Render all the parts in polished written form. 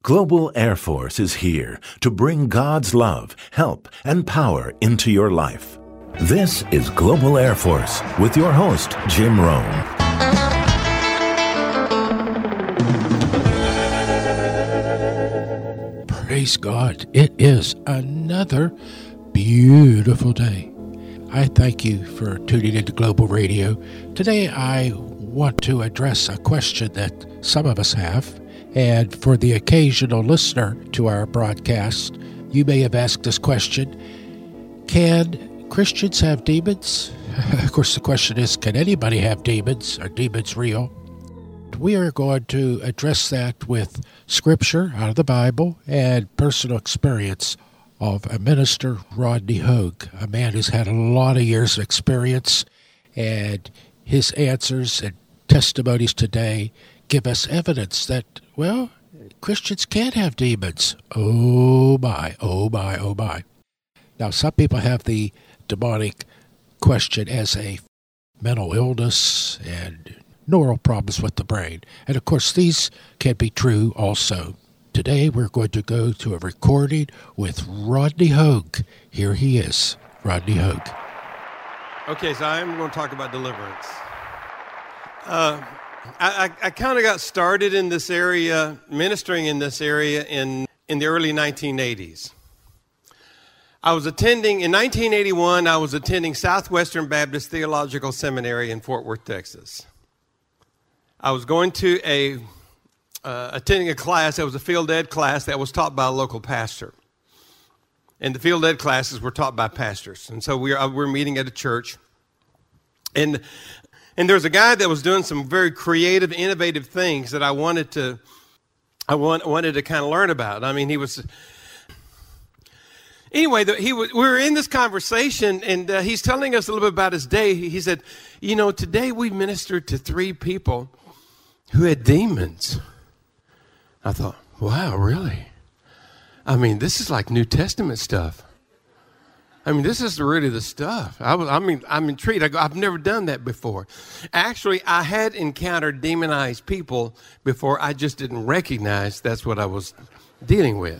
Global Air Force is here to bring God's love, help, and power into your life. This is Global Air Force with your host, Jim Rome. Praise God. It is another beautiful day. I thank you for tuning into Global Radio. Today I want to address a question that some of us have, and for the occasional listener to our broadcast, you may have asked this question: can Christians have demons? Of course, the question is, can anybody have demons? Are demons real? We are going to address that with scripture out of the Bible and personal experience of a minister, Rodney Hogue, a man who's had a lot of years of experience, and his answers and testimonies today give us evidence that, well, Christians can have demons. Oh my, oh my, oh my. Now, some people have the demonic question as a mental illness and neural problems with the brain. And of course, these can be true also. Today, we're going to go to a recording with Rodney Hogue. Here he is, Rodney Hogue. Okay, so I'm going to talk about deliverance. I kind of got started in this area, ministering in this area in the early 1980s. In 1981, I was attending Southwestern Baptist Theological Seminary in Fort Worth, Texas. I was going to attending a class that was a field ed class that was taught by a local pastor. And the field ed classes were taught by pastors. And so we're meeting at a church. And there's a guy that was doing some very creative, innovative things that I wanted to kind of learn about. I mean, we were in this conversation, and he's telling us a little bit about his day. He said, today we ministered to 3 people who had demons. I thought, wow, really? I mean, this is like New Testament stuff. I mean, this is really the stuff. I'm intrigued. I've never done that before. Actually, I had encountered demonized people before. I just didn't recognize that's what I was dealing with.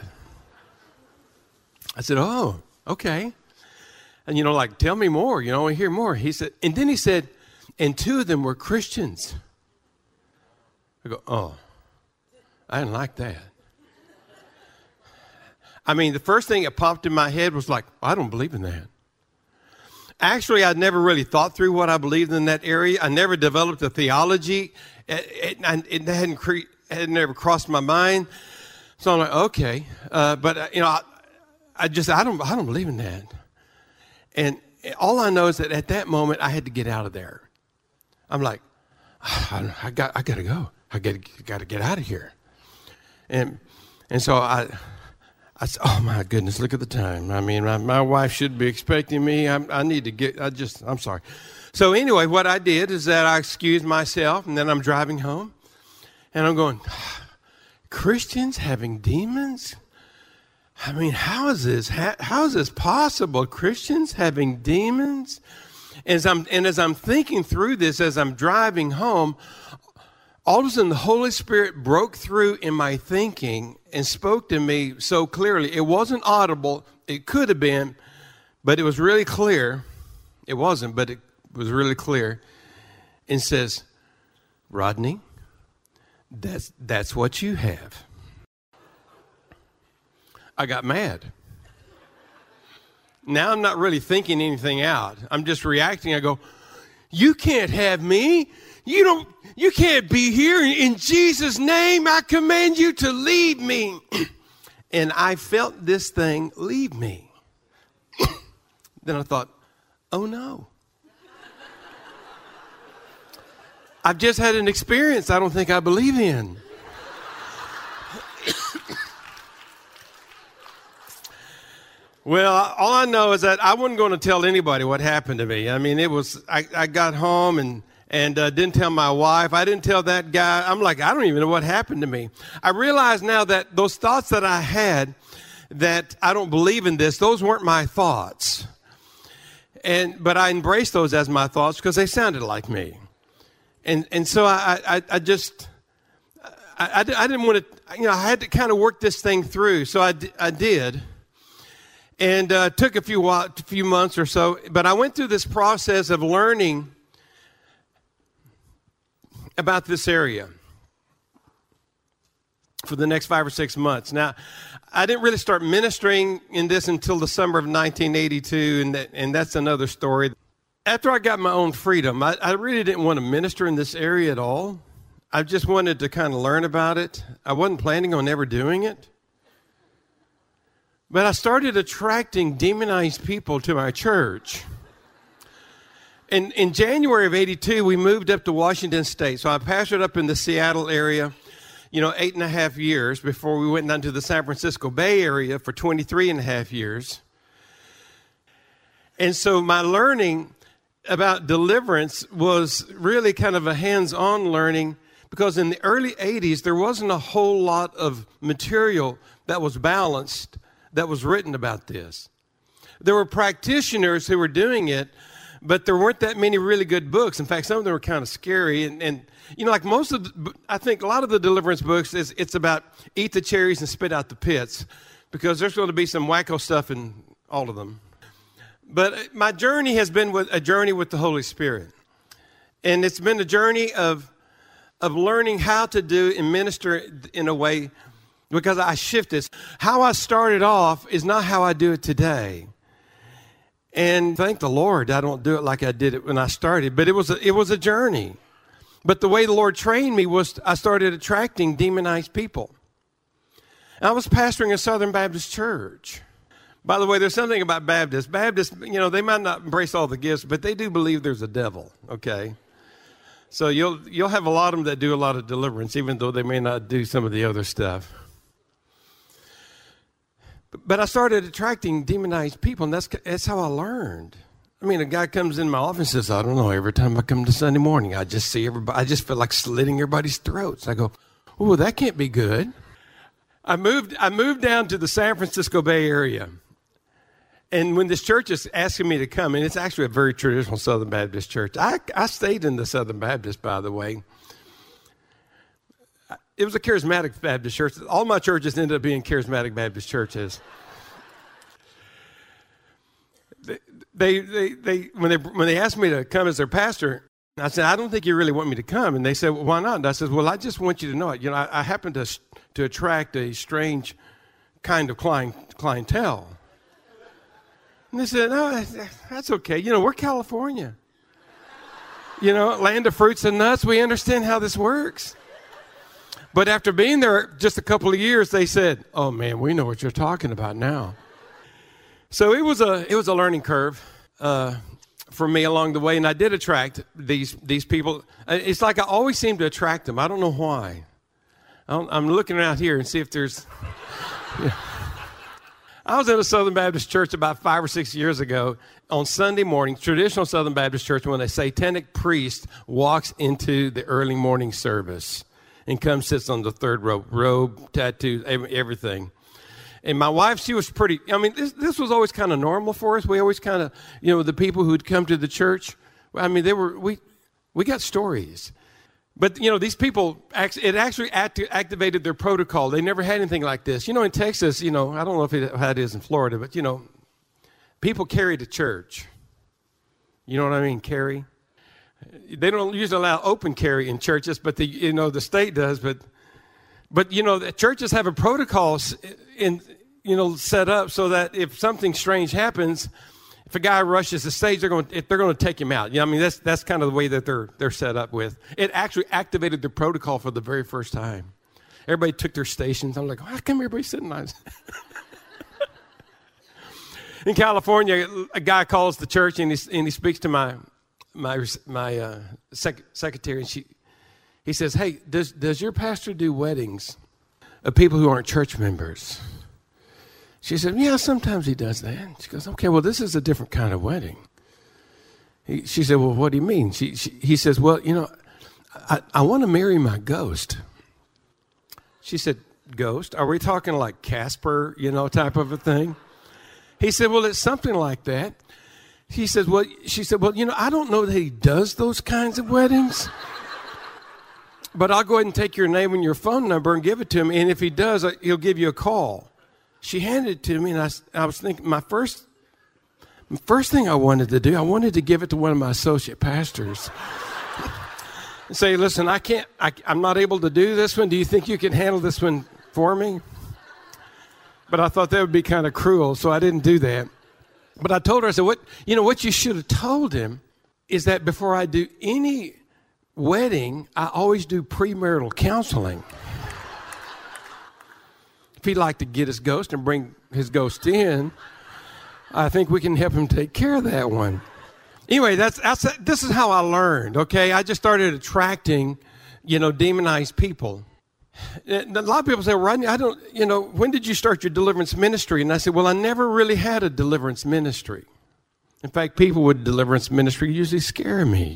I said, oh, okay. And, tell me more. I hear more. He said, and 2 of them were Christians. I go, oh, I didn't like that. I mean, the first thing that popped in my head was like, I don't believe in that. Actually, I'd never really thought through what I believed in that area. I never developed a theology. It had never crossed my mind. So I'm like, okay. I don't believe in that. And all I know is that at that moment, I had to get out of there. I'm like, I got to go. I got to get out of here. And so I said, oh my goodness, look at the time. I mean, my wife should be expecting me. I need to get, I'm sorry. So anyway, what I did is that I excused myself, and then I'm driving home, and I'm going, Christians having demons? I mean, how is this possible? Christians having demons? As I'm thinking through this, as I'm driving home, all of a sudden the Holy Spirit broke through in my thinking and spoke to me so clearly. It wasn't audible. It could have been, but it was really clear. It wasn't, but it was really clear. And says, Rodney, that's what you have. I got mad. Now I'm not really thinking anything out. I'm just reacting. I go, you can't have me. You can't be here. In Jesus' name, I command you to leave me. And I felt this thing leave me. Then I thought, oh no. I've just had an experience I don't think I believe in. Well, all I know is that I wasn't going to tell anybody what happened to me. I mean, I got home and didn't tell my wife. I didn't tell that guy. I'm like, I don't even know what happened to me. I realize now that those thoughts that I had, that I don't believe in this, those weren't my thoughts. But I embraced those as my thoughts because they sounded like me. And so I I didn't want to, I had to kind of work this thing through. So I did. And took a few months or so. But I went through this process of learning about this area for the next 5 or 6 months. Now, I didn't really start ministering in this until the summer of 1982, and that's another story. After I got my own freedom, I really didn't want to minister in this area at all. I just wanted to kind of learn about it. I wasn't planning on ever doing it. But I started attracting demonized people to my church. In January of 82, we moved up to Washington State. So I pastored up in the Seattle area, 8.5 years before we went down to the San Francisco Bay Area for 23.5 years. And so my learning about deliverance was really kind of a hands-on learning, because in the early 80s, there wasn't a whole lot of material that was balanced that was written about this. There were practitioners who were doing it, but there weren't that many really good books. In fact, some of them were kind of scary. And like I think a lot of the deliverance books, it's about eat the cherries and spit out the pits, because there's going to be some wacko stuff in all of them. But my journey has been a journey with the Holy Spirit. And it's been a journey of learning how to do and minister in a way, because I shifted. How I started off is not how I do it today. And thank the Lord, I don't do it like I did it when I started, but it was a journey. But the way the Lord trained me was I started attracting demonized people. And I was pastoring a Southern Baptist church. By the way, there's something about Baptists. Baptists, they might not embrace all the gifts, but they do believe there's a devil, okay? So you'll have a lot of them that do a lot of deliverance, even though they may not do some of the other stuff. But I started attracting demonized people, and that's how I learned. I mean, a guy comes in my office and says, I don't know, every time I come to Sunday morning, I just see everybody, I just feel like slitting everybody's throats. I go, oh, that can't be good. I moved down to the San Francisco Bay Area. And when this church is asking me to come, and it's actually a very traditional Southern Baptist church. I stayed in the Southern Baptist, by the way. It was a charismatic Baptist church. All my churches ended up being charismatic Baptist churches. When they asked me to come as their pastor, I said, I don't think you really want me to come. And they said, well, why not? And I said, well, I just want you to know it. I happen to attract a strange kind of clientele. And they said, no, that's okay. We're California. Land of fruits and nuts. We understand how this works. But after being there just a couple of years, they said, oh, man, we know what you're talking about now. So it was a learning curve for me along the way, and I did attract these people. It's like I always seem to attract them. I don't know why. I'm looking out here and see if there's... I was in a Southern Baptist church about 5 or 6 years ago on Sunday morning, traditional Southern Baptist church, when a satanic priest walks into the early morning service and comes, sits on the third row, robe, tattoos, everything. And my wife, she was pretty, this was always kind of normal for us. We always kind of, the people who'd come to the church, we got stories. But, these people, it actually activated their protocol. They never had anything like this. In Texas, I don't know how it is in Florida, but, people carry to church. You know what I mean, carry? They don't usually allow open carry in churches, but the state does. But the churches have a protocol set up so that if something strange happens, if a guy rushes the stage, they're going to take him out. That's kind of the way that they're set up with. It actually activated the protocol for the very first time. Everybody took their stations. I'm like, how come everybody's sitting on? In California, a guy calls the church and he speaks to my secretary, and he says, hey, does your pastor do weddings of people who aren't church members? She said, yeah, sometimes he does that. She goes, okay, well, this is a different kind of wedding. She said, well, what do you mean? He says, well, I want to marry my ghost. She said, ghost? Are we talking like Casper, type of a thing? He said, well, it's something like that. She said, well, I don't know that he does those kinds of weddings. but I'll go ahead and take your name and your phone number and give it to him. And if he does, he'll give you a call. She handed it to me, and I was thinking, my first thing I wanted to do, I wanted to give it to one of my associate pastors. And say, listen, I'm not able to do this one. Do you think you can handle this one for me? But I thought that would be kind of cruel, so I didn't do that. But I told her, I said, what you should have told him is that before I do any wedding, I always do premarital counseling. If he'd like to get his ghost and bring his ghost in, I think we can help him take care of that one. Anyway, this is how I learned, okay? I just started attracting, demonized people. A lot of people say, Rodney, when did you start your deliverance ministry? And I said, well, I never really had a deliverance ministry. In fact, people with deliverance ministry usually scare me,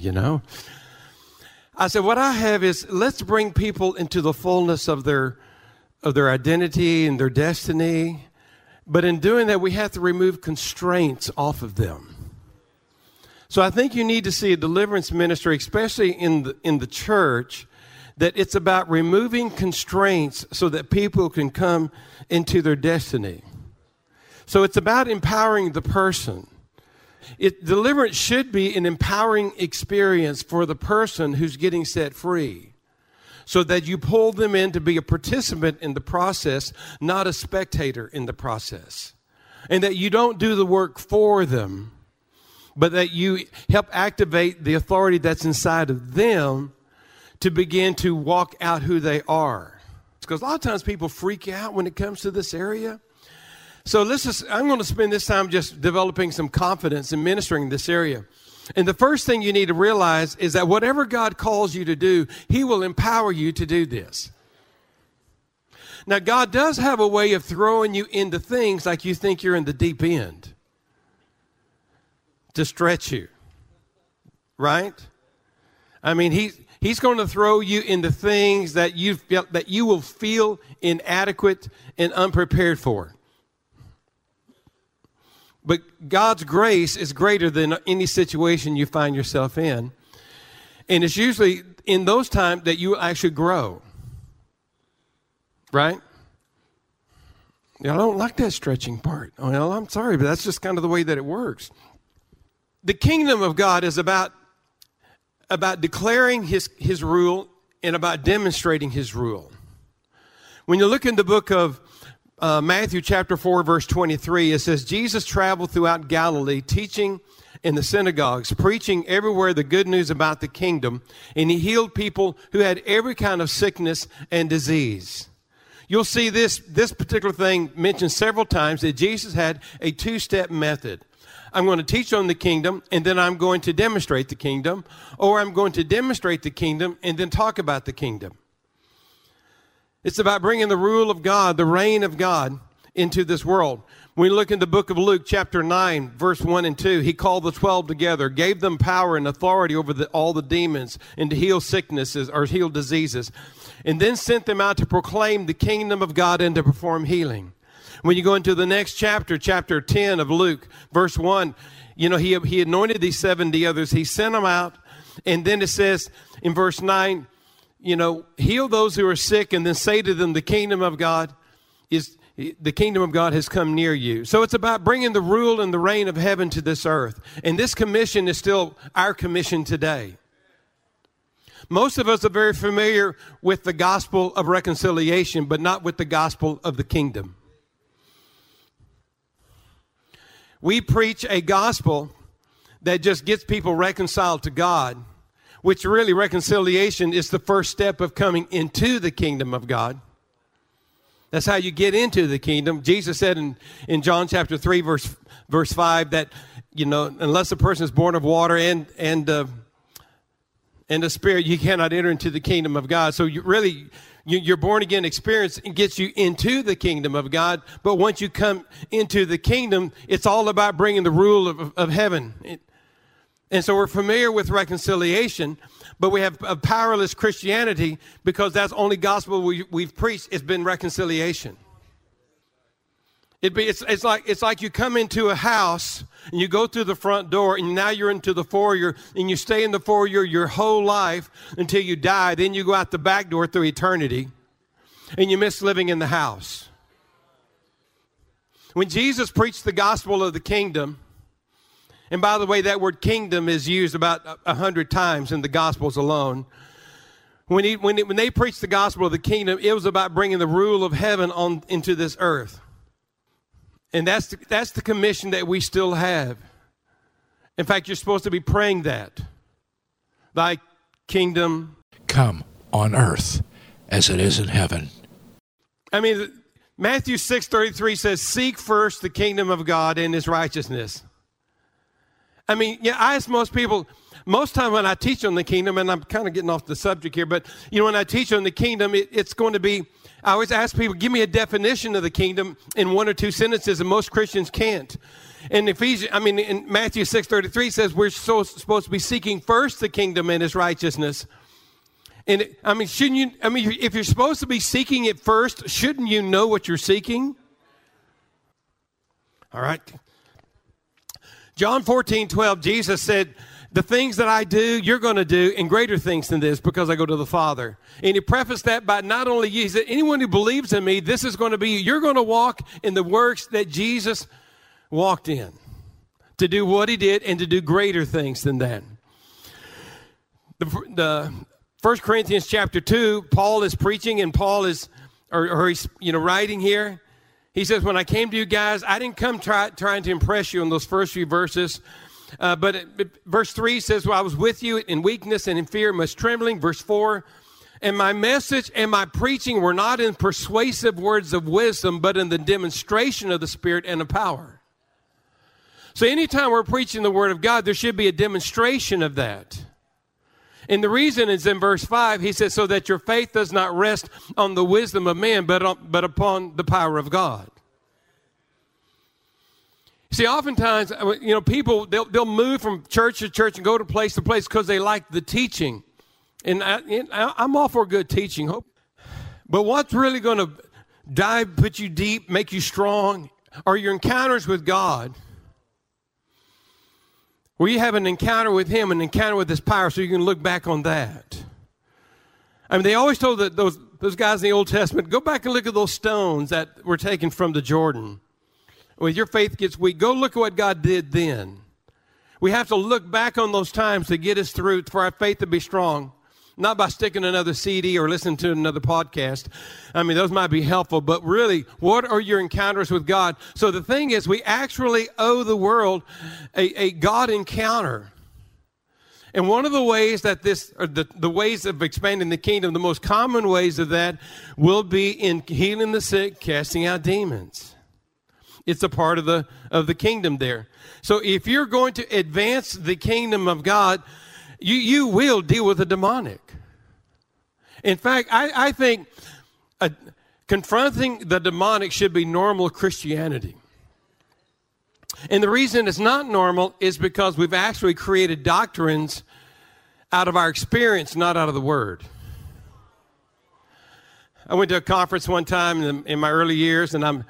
I said, what I have is, let's bring people into the fullness of their identity and their destiny. But in doing that, we have to remove constraints off of them. So I think you need to see a deliverance ministry, especially in the church, that it's about removing constraints so that people can come into their destiny. So it's about empowering the person. Deliverance should be an empowering experience for the person who's getting set free, so that you pull them in to be a participant in the process, not a spectator in the process. And that you don't do the work for them, but that you help activate the authority that's inside of them to begin to walk out who they are. Because a lot of times people freak out when it comes to this area. So I'm going to spend this time just developing some confidence in ministering this area. And the first thing you need to realize is that whatever God calls you to do, He will empower you to do this. Now, God does have a way of throwing you into things like you think you're in the deep end to stretch you, right? I mean, He's going to throw you into things that you will feel inadequate and unprepared for. But God's grace is greater than any situation you find yourself in. And it's usually in those times that you actually grow. Right? I don't like that stretching part. Well, I'm sorry, but that's just kind of the way that it works. The kingdom of God is about declaring his rule and about demonstrating His rule. When you look in the book of Matthew chapter 4, verse 23, it says, Jesus traveled throughout Galilee, teaching in the synagogues, preaching everywhere the good news about the kingdom, and He healed people who had every kind of sickness and disease. You'll see this particular thing mentioned several times, that Jesus had a two-step method. I'm going to teach on the kingdom, and then I'm going to demonstrate the kingdom, or I'm going to demonstrate the kingdom and then talk about the kingdom. It's about bringing the rule of God, the reign of God, into this world. When we look in the book of Luke, chapter 9, verse 1 and 2, He called the 12 together, gave them power and authority over all the demons, and to heal sicknesses or heal diseases, and then sent them out to proclaim the kingdom of God and to perform healing. When you go into the next chapter, chapter 10 of Luke, verse 1, He anointed these 70 others. He sent them out. And then it says in verse 9, heal those who are sick, and then say to them, the kingdom of God has come near you. So it's about bringing the rule and the reign of heaven to this earth. And this commission is still our commission today. Most of us are very familiar with the gospel of reconciliation, but not with the gospel of the kingdom. We preach a gospel that just gets people reconciled to God, which really reconciliation is the first step of coming into the kingdom of God. That's how you get into the kingdom. Jesus said in John chapter 3, verse 5, that, unless a person is born of water and the Spirit, you cannot enter into the kingdom of God. So your born again experience gets you into the kingdom of God. But once you come into the kingdom, it's all about bringing the rule of heaven. And so we're familiar with reconciliation, but we have a powerless Christianity because that's the only gospel we've preached. It's been reconciliation. It's like you come into a house and you go through the front door and now you're into the foyer and you stay in the foyer your whole life until you die. Then you go out the back door through eternity and you miss living in the house. When Jesus preached the gospel of the kingdom, and by the way, that word kingdom is used about 100 times in the Gospels alone. When they preached the gospel of the kingdom, it was about bringing the rule of heaven on into this earth. And that's the commission that we still have. In fact, you're supposed to be praying that. Thy kingdom come on earth as it is in heaven. I mean, Matthew 6:33 says, seek first the kingdom of God and his righteousness. I mean, yeah, I ask most people, most time when I teach on the kingdom, and I'm kind of getting off the subject here, but, when I teach on the kingdom, it's going to be, I always ask people, give me a definition of the kingdom in one or two sentences, and most Christians can't. And in Matthew 6:33 says we're supposed to be seeking first the kingdom and his righteousness. And, if you're supposed to be seeking it first, shouldn't you know what you're seeking? All right. John 14:12, Jesus said, the things that I do, you're going to do, and greater things than this, because I go to the Father. And he prefaced that by not only you, he said, anyone who believes in me, this is going to be, you're going to walk in the works that Jesus walked in, to do what he did and to do greater things than that. The 1 Corinthians chapter 2, Paul is preaching, and Paul is, he's writing here. He says, when I came to you guys, I didn't come trying to impress you in those first few verses. But verse 3 says, well, I was with you in weakness and in fear, much trembling. Verse 4, and my message and my preaching were not in persuasive words of wisdom, but in the demonstration of the Spirit and of power. So anytime we're preaching the Word of God, there should be a demonstration of that. And the reason is in verse 5, he says, so that your faith does not rest on the wisdom of man, but upon the power of God. See, oftentimes, people, they'll move from church to church and go to place because they like the teaching. And I'm all for good teaching. But what's really going to put you deep, make you strong, are your encounters with God, where you have an encounter with him, an encounter with his power, so you can look back on that. I mean, they always told that those guys in the Old Testament, go back and look at those stones that were taken from the Jordan. When your faith gets weak, go look at what God did then. We have to look back on those times to get us through, for our faith to be strong. Not by sticking another CD or listening to another podcast. I mean, those might be helpful, but really, what are your encounters with God? So the thing is, we actually owe the world a God encounter. And one of the ways that the ways of expanding the kingdom, the most common ways of that will be in healing the sick, casting out demons. It's a part of the kingdom there. So if you're going to advance the kingdom of God, you will deal with the demonic. In fact, I think confronting the demonic should be normal Christianity. And the reason it's not normal is because we've actually created doctrines out of our experience, not out of the Word. I went to a conference one time in my early years, and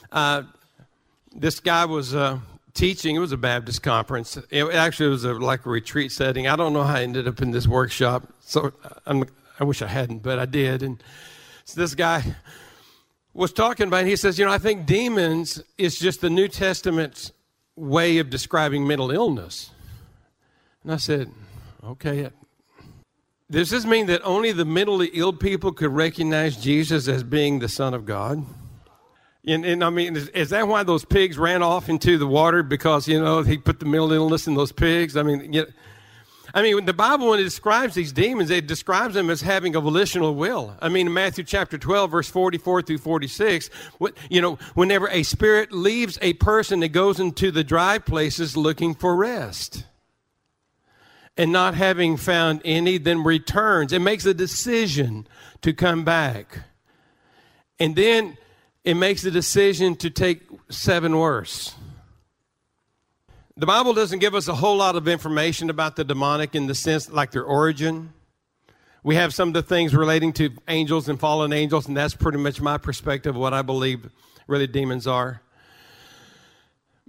this guy was teaching. It was a Baptist conference. It was like a retreat setting. I don't know how I ended up in this workshop. So I wish I hadn't, but I did. And so this guy was talking about it. He says, I think demons is just the New Testament's way of describing mental illness. And I said, okay. Does this mean that only the mentally ill people could recognize Jesus as being the Son of God? And I mean, is that why those pigs ran off into the water? Because, he put the mental illness in those pigs? When the Bible, when it describes these demons, it describes them as having a volitional will. I mean, in Matthew chapter 12, verse 44 through 46, whenever a spirit leaves a person, it goes into the dry places looking for rest. And not having found any, then returns. It makes a decision to come back. And then it makes a decision to take 7 worse. The Bible doesn't give us a whole lot of information about the demonic in the sense like their origin. We have some of the things relating to angels and fallen angels, and that's pretty much my perspective of what I believe really demons are.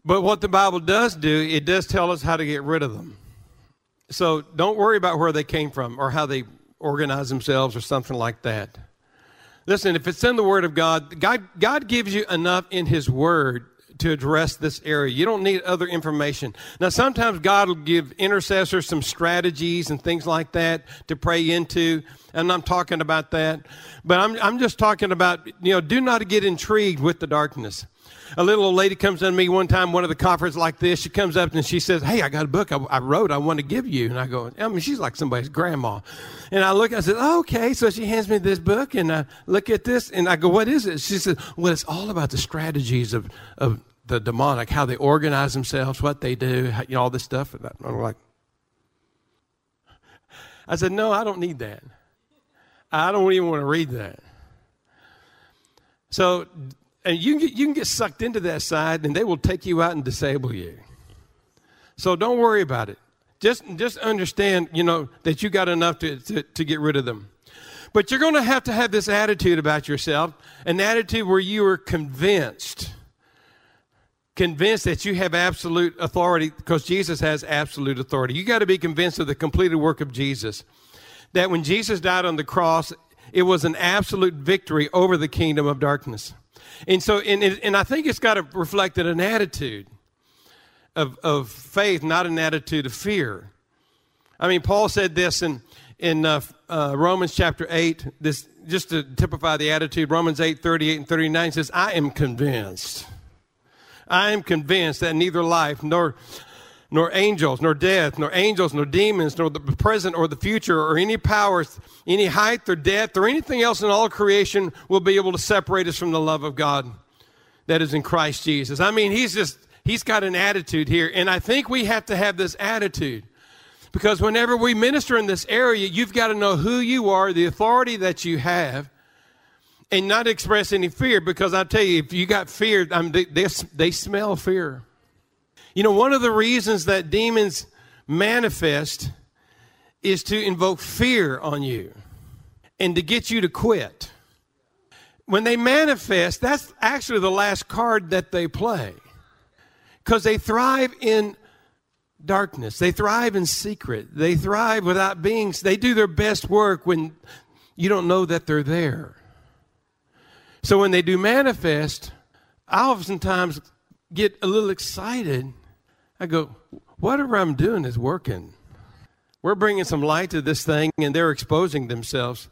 But what the Bible does do, it does tell us how to get rid of them. So don't worry about where they came from or how they organize themselves or something like that. Listen, if it's in the Word of God, God gives you enough in His Word to address this area. You don't need other information. Now, sometimes God will give intercessors some strategies and things like that to pray into, and I'm talking about that. But I'm just talking about, do not get intrigued with the darkness. A little old lady comes to me one time, one of the conferences like this. She comes up and she says, hey, I got a book I wrote I want to give you. And I go, she's like somebody's grandma. And I look, I said, oh, okay. So she hands me this book and I look at this and I go, what is it? She said, well, it's all about the strategies of the demonic, how they organize themselves, what they do, all this stuff. And I'm like, I said, no, I don't need that. I don't even want to read that. So, and you can get sucked into that side, and they will take you out and disable you. So don't worry about it. Just understand, that you got enough to get rid of them. But you're going to have this attitude about yourself, an attitude where you are convinced that you have absolute authority because Jesus has absolute authority. You got to be convinced of the completed work of Jesus. That when Jesus died on the cross, it was an absolute victory over the kingdom of darkness. And so, and I think it's got to reflect an attitude of faith, not an attitude of fear. I mean, Paul said this in Romans chapter 8, this just to typify the attitude. Romans 8:38 and 39 says, I am convinced that neither life, nor angels, nor death, nor angels, nor demons, nor the present or the future, or any powers, any height or depth, or anything else in all creation will be able to separate us from the love of God that is in Christ Jesus. I mean, he's got an attitude here, and I think we have to have this attitude. Because whenever we minister in this area, you've got to know who you are, the authority that you have, and not express any fear. Because I tell you, if you got fear, they smell fear. One of the reasons that demons manifest is to invoke fear on you and to get you to quit. When they manifest, that's actually the last card that they play. Because they thrive in darkness. They thrive in secret. They thrive without being, they do their best work when you don't know that they're there. So when they do manifest, I oftentimes get a little excited. I go, whatever I'm doing is working. We're bringing some light to this thing, and they're exposing themselves.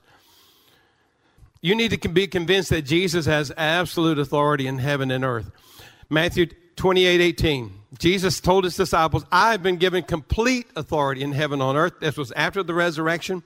You need to be convinced that Jesus has absolute authority in heaven and earth. Matthew 28:18. Jesus told his disciples, I've been given complete authority in heaven and on earth. This was after the resurrection.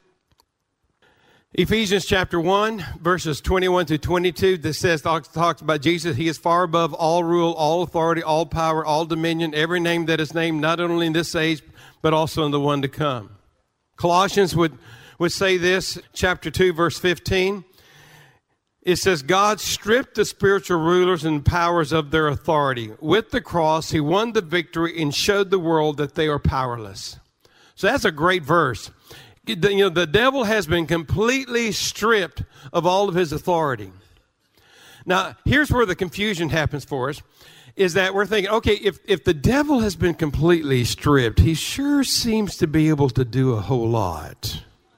Ephesians chapter 1, verses 21 to 22, this talks about Jesus. He is far above all rule, all authority, all power, all dominion, every name that is named, not only in this age, but also in the one to come. Colossians would say this, chapter 2, verse 15. It says, God stripped the spiritual rulers and powers of their authority. With the cross, he won the victory and showed the world that they are powerless. So that's a great verse. The devil has been completely stripped of all of his authority. Now, here's where the confusion happens for us, is that we're thinking, okay, if the devil has been completely stripped, he sure seems to be able to do a whole lot.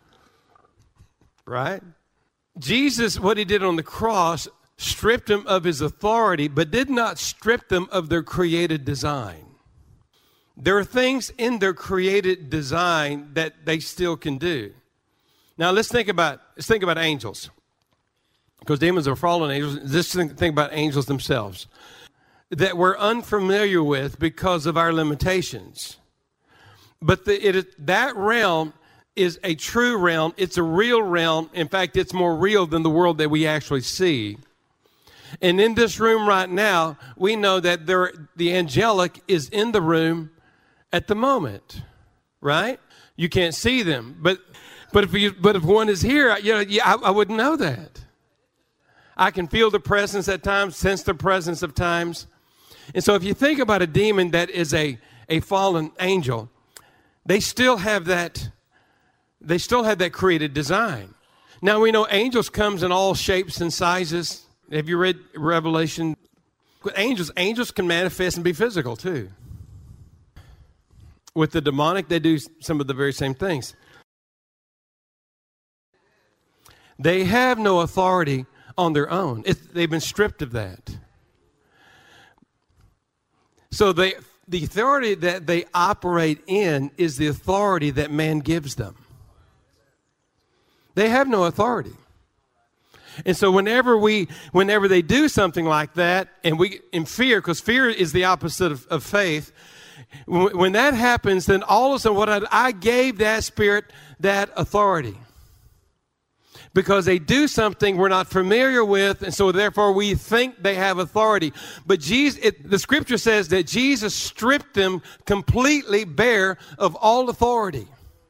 Right? Jesus, what he did on the cross, stripped him of his authority, but did not strip them of their created design. There are things in their created design that they still can do. Now let's think about angels, because demons are fallen angels. Let's think about angels themselves that we're unfamiliar with because of our limitations. But that realm is a true realm. It's a real realm. In fact, it's more real than the world that we actually see. And in this room right now, we know that the angelic is in the room at the moment, right? You can't see them, but if one is here, I wouldn't know that. I can feel the presence at times, sense the presence of times. And so if you think about a demon that is a fallen angel, they still have that created design. Now we know angels comes in all shapes and sizes. Have you read Revelation? Of with angels can manifest and be physical too. With the demonic, they do some of the very same things. They have no authority on their own. They've been stripped of that. So the authority that they operate in is the authority that man gives them. They have no authority. And so whenever they do something like that, and we in fear, because fear is the opposite of faith, when that happens, then all of a sudden I gave that spirit that authority. Because they do something we're not familiar with, and so therefore we think they have authority. But the scripture says that Jesus stripped them completely bare of all authority.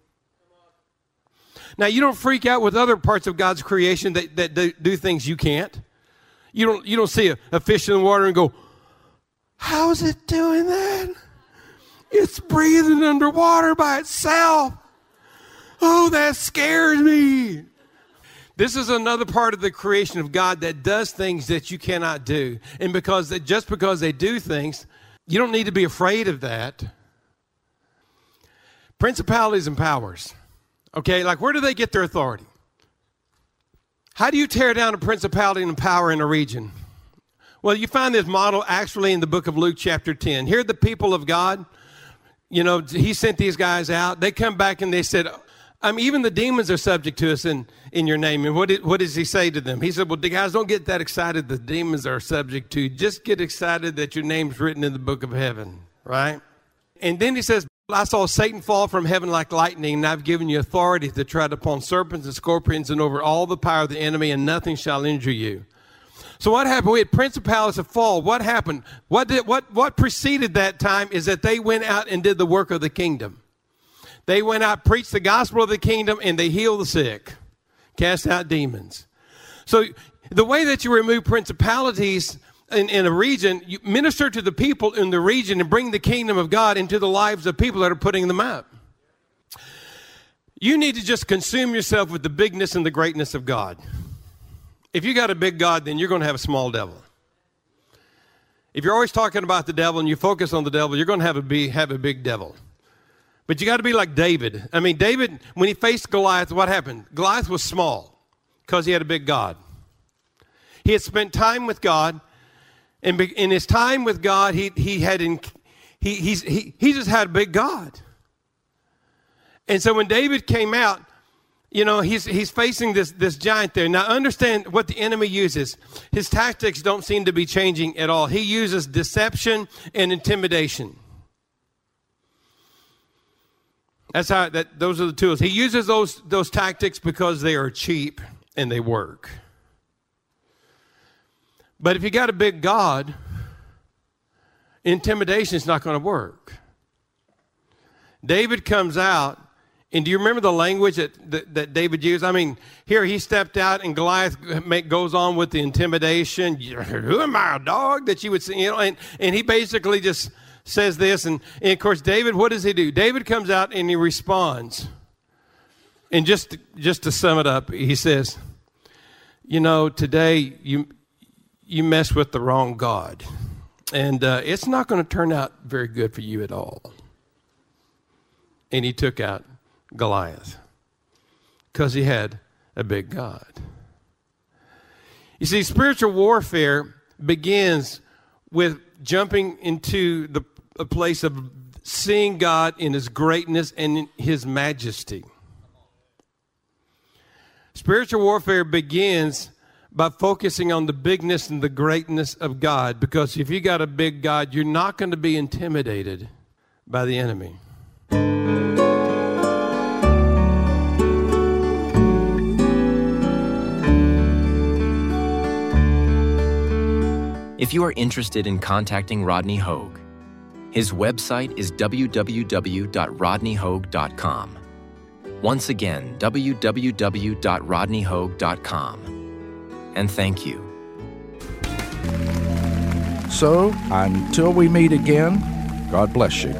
Now, you don't freak out with other parts of God's creation that do things you can't. You don't see a fish in the water and go, how is it doing that? It's breathing underwater by itself. Oh, that scares me. This is another part of the creation of God that does things that you cannot do. And just because they do things, you don't need to be afraid of that. Principalities and powers. Okay, like where do they get their authority? How do you tear down a principality and power in a region? Well, you find this model actually in the book of Luke chapter 10. Here are the people of God. You know, he sent these guys out. They come back and they said, even the demons are subject to us in your name. And what does he say to them? He said, well, guys, don't get that excited the demons are subject to you. Just get excited that your name's written in the book of heaven, right? And then he says, I saw Satan fall from heaven like lightning, and I've given you authority to tread upon serpents and scorpions and over all the power of the enemy, and nothing shall injure you. So what happened? We had principalities of fall. What happened? What preceded that time is that they went out and did the work of the kingdom. They went out, preached the gospel of the kingdom, and they healed the sick, cast out demons. So the way that you remove principalities in a region, you minister to the people in the region and bring the kingdom of God into the lives of people that are putting them out. You need to just consume yourself with the bigness and the greatness of God. If you got a big God, then you're going to have a small devil. If you're always talking about the devil and you focus on the devil, you're going to have a big devil. But you got to be like David. I mean, David, when he faced Goliath, what happened? Goliath was small because he had a big God. He had spent time with God, and in his time with God, he just had a big God. And so when David came out, you know, he's facing this giant there. Now understand what the enemy uses. His tactics don't seem to be changing at all. He uses deception and intimidation. Those are the tools. He uses those tactics because they are cheap and they work. But if you got a big God, intimidation is not going to work. David comes out, and do you remember the language that David used? I mean, here he stepped out, and Goliath goes on with the intimidation. Who am I, a dog? That you would say, you know, and he basically just says this, and of course, David, what does he do? David comes out and he responds. And just to sum it up, he says, you know, today you mess with the wrong God, and it's not going to turn out very good for you at all. And he took out Goliath because he had a big God. You see, spiritual warfare begins with jumping into a place of seeing God in his greatness and in his majesty. Spiritual warfare begins by focusing on the bigness and the greatness of God, because if you got a big God, you're not going to be intimidated by the enemy. If you are interested in contacting Rodney Hogue, his website is www.rodneyhogue.com. Once again, www.rodneyhogue.com. And thank you. So, until we meet again, God bless you.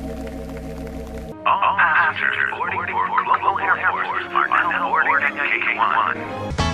All passengers boarding for Global Air Force are now boarding at Gate 1.